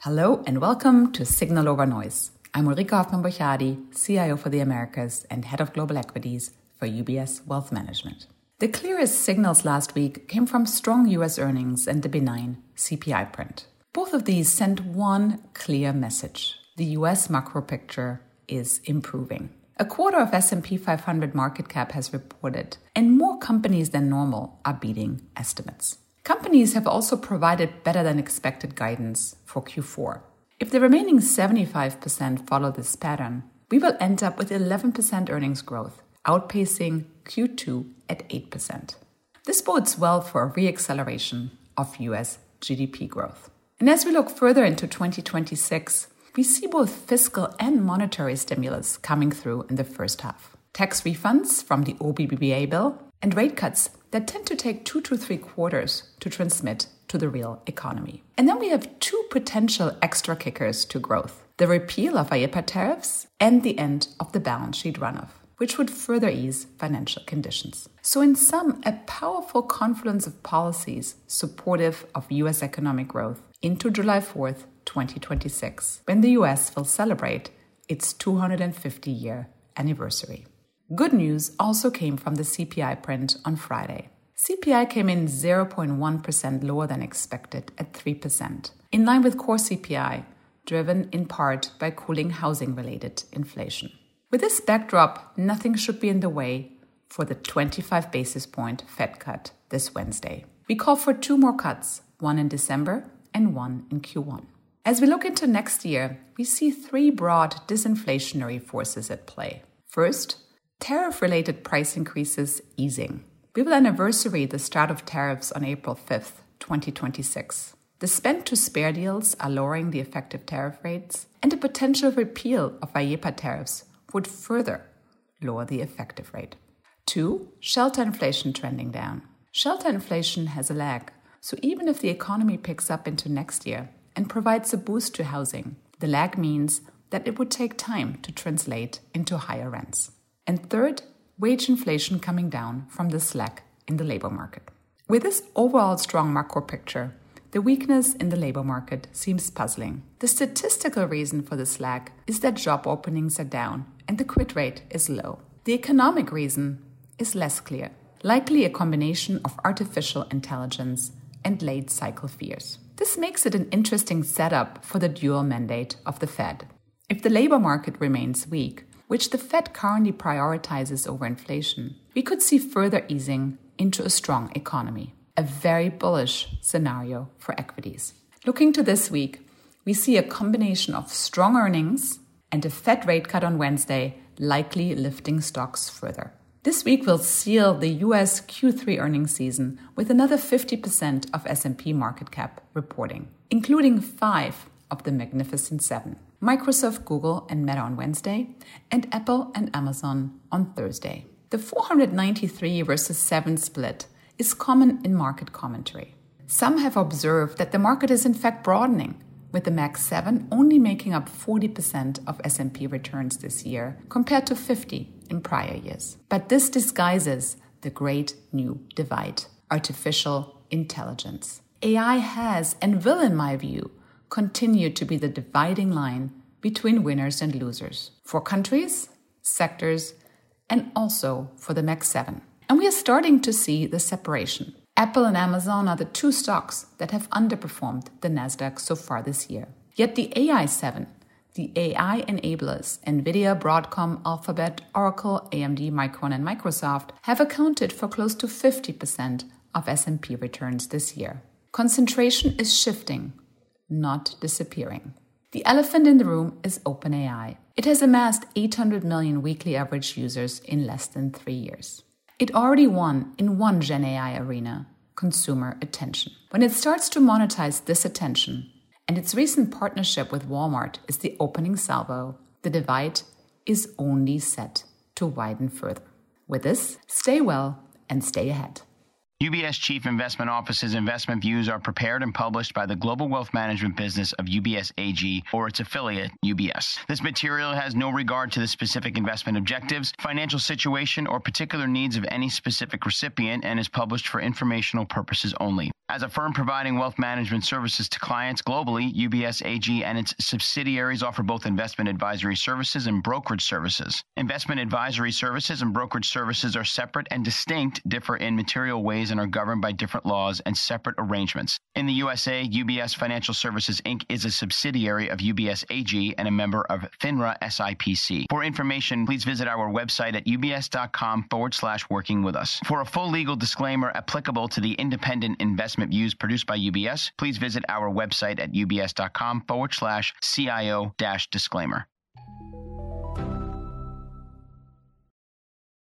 Hello and welcome to Signal Over Noise. I'm Ulrike Hoffmann-Borchadi, CIO for the Americas and Head of Global Equities for UBS Wealth Management. The clearest signals last week came from strong US earnings and the benign CPI print. Both of these sent one clear message. The US macro picture is improving. A quarter of S&P 500 market cap has reported, and more companies than normal are beating estimates. Companies have also provided better than expected guidance for Q4. If the remaining 75% follow this pattern, we will end up with 11% earnings growth, outpacing Q2 at 8%. This bodes well for a re-acceleration of US GDP growth. And as we look further into 2026, we see both fiscal and monetary stimulus coming through in the first half. Tax refunds from the OBBBA bill and rate cuts that tend to take 2 to 3 quarters to transmit to the real economy. And then we have two potential extra kickers to growth: the repeal of IEEPA tariffs and the end of the balance sheet runoff, which would further ease financial conditions. So in sum, a powerful confluence of policies supportive of US economic growth into July 4th, 2026, when the US will celebrate its 250-year anniversary. Good news also came from the CPI print on Friday. CPI came in 0.1% lower than expected at 3%, in line with core CPI, driven in part by cooling housing-related inflation. With this backdrop, nothing should be in the way for the 25 basis point Fed cut this Wednesday. We call for 2 more cuts, one in December and one in Q1. As we look into next year, we see 3 broad disinflationary forces at play. First, tariff-related price increases easing. We will anniversary the start of tariffs on April 5th, 2026. The spend-to-spare deals are lowering the effective tariff rates, and a potential repeal of IEEPA tariffs would further lower the effective rate. 2, shelter inflation trending down. Shelter inflation has a lag, so even if the economy picks up into next year and provides a boost to housing, the lag means that it would take time to translate into higher rents. And third, wage inflation coming down from the slack in the labor market. With this overall strong macro picture, the weakness in the labor market seems puzzling. The statistical reason for the slack is that job openings are down and the quit rate is low. The economic reason is less clear, likely a combination of artificial intelligence and late cycle fears. This makes it an interesting setup for the dual mandate of the Fed. If the labor market remains weak, which the Fed currently prioritizes over inflation, we could see further easing into a strong economy, a very bullish scenario for equities. Looking to this week, we see a combination of strong earnings and a Fed rate cut on Wednesday, likely lifting stocks further. This week will seal the US Q3 earnings season with another 50% of S&P market cap reporting, including 5 of the Magnificent 7. Microsoft, Google, and Meta on Wednesday, and Apple and Amazon on Thursday. The 493 versus 7 split is common in market commentary. Some have observed that the market is in fact broadening, with the Mag 7 only making up 40% of S&P returns this year, compared to 50% in prior years. But this disguises the great new divide: artificial intelligence. AI has and will, in my view, continue to be the dividing line between winners and losers for countries, sectors, and also for the Mag 7. And we are starting to see the separation. Apple and Amazon are the 2 stocks that have underperformed the Nasdaq so far this year. Yet the AI 7, the AI enablers, NVIDIA, Broadcom, Alphabet, Oracle, AMD, Micron, and Microsoft, have accounted for close to 50% of S&P returns this year. Concentration is shifting, not disappearing. The elephant in the room is OpenAI. It has amassed 800 million weekly average users in less than 3 years. It already won in one Gen AI arena: consumer attention. When it starts to monetize this attention, and its recent partnership with Walmart is the opening salvo, the divide is only set to widen further. With this, stay well and stay ahead. UBS Chief Investment Office's investment views are prepared and published by the Global Wealth Management business of UBS AG or its affiliate, UBS. This material has no regard to the specific investment objectives, financial situation, or particular needs of any specific recipient and is published for informational purposes only. As a firm providing wealth management services to clients globally, UBS AG and its subsidiaries offer both investment advisory services and brokerage services. Investment advisory services and brokerage services are separate and distinct, differ in material ways, and are governed by different laws and separate arrangements. In the USA, UBS Financial Services Inc. is a subsidiary of UBS AG and a member of FINRA SIPC. For information, please visit our website at ubs.com/working with us. For a full legal disclaimer applicable to the independent investment views produced by UBS, please visit our website at ubs.com/CIO-disclaimer.